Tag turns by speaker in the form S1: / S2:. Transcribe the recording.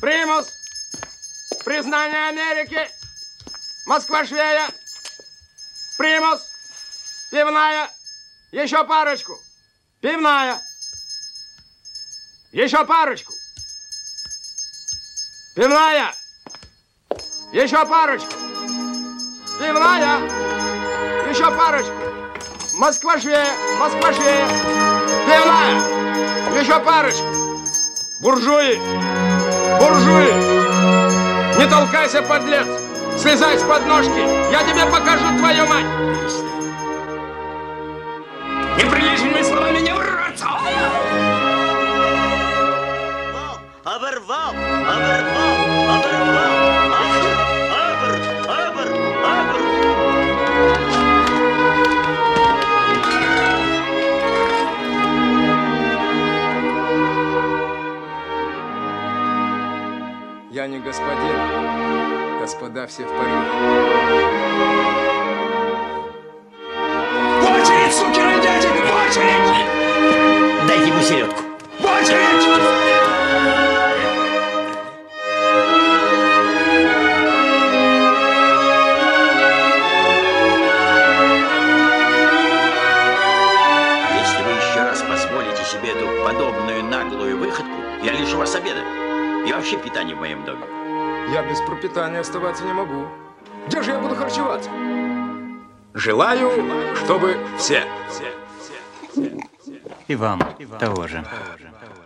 S1: Примус. Признание Америки. Москва-Швея. Примус. Пивная. Еще парочку. Пивная. Еще парочку. Пивная. Еще парочку. Пивная. Еще парочку. Москва-Швея. Москва-Швея. Пивная. Еще парочку. Буржуи. Буржуи. Не толкайся, подлец. Слезай с подножки. Я тебе покажу твою мать. Неприличными словами не враться.
S2: Оборвал, оборвал, оборвал.
S1: Я не господин. Господа все в порядке.
S3: В очередь, сукины дяди! В очередь!
S2: Дайте ему селедку.
S3: В очередь!
S2: Если вы еще раз позволите себе эту подобную наглую выходку, я лишу вас обеда. И вообще питание в моем доме.
S1: Я без пропитания оставаться не могу. Где же я буду харчеваться? Желаю, чтобы все.
S4: И вам того же.